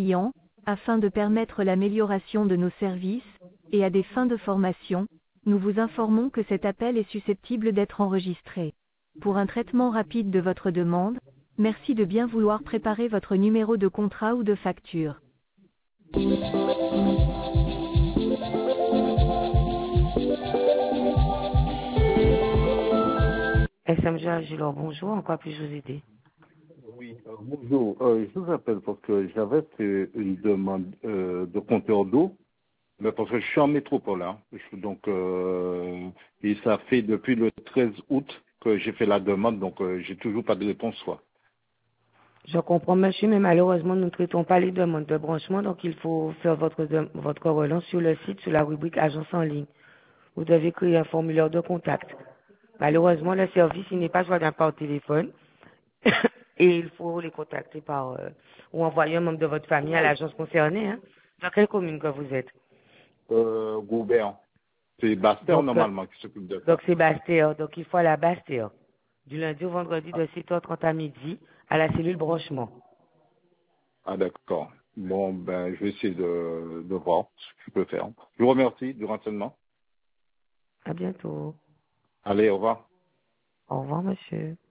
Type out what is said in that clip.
clients, afin de permettre l'amélioration de nos services, et à des fins de formation, nous vous informons que cet appel est susceptible d'être enregistré. Pour un traitement rapide de votre demande, merci de bien vouloir préparer votre numéro de contrat ou de facture. SMG Agilor, bonjour, en quoi puis-je vous aider? Oui, bonjour. Je vous appelle parce que j'avais fait une demande de compteur d'eau, mais parce que je suis en métropole, hein. Et ça fait depuis le 13 août que j'ai fait la demande, donc j'ai toujours pas de réponse, quoi. Je comprends, monsieur, mais malheureusement, nous ne traitons pas les demandes de branchement, donc il faut faire votre relance sur le site, sur la rubrique Agence en ligne. Vous devez créer un formulaire de contact. Malheureusement, le service, il n'est pas joignable par téléphone et il faut les contacter ou envoyer un membre de votre famille à l'agence concernée. Hein. Dans quelle commune que vous êtes? Goubert. C'est Bastère, normalement, qui s'occupe de ça. Donc, c'est Bastère. Donc, il faut aller à Bastère. Du lundi au vendredi de 7h30 à midi à la cellule branchement. Ah, d'accord. Bon, ben, je vais essayer de voir ce que je peux faire. Je vous remercie du renseignement. À bientôt. Allez, au revoir. Au revoir, monsieur.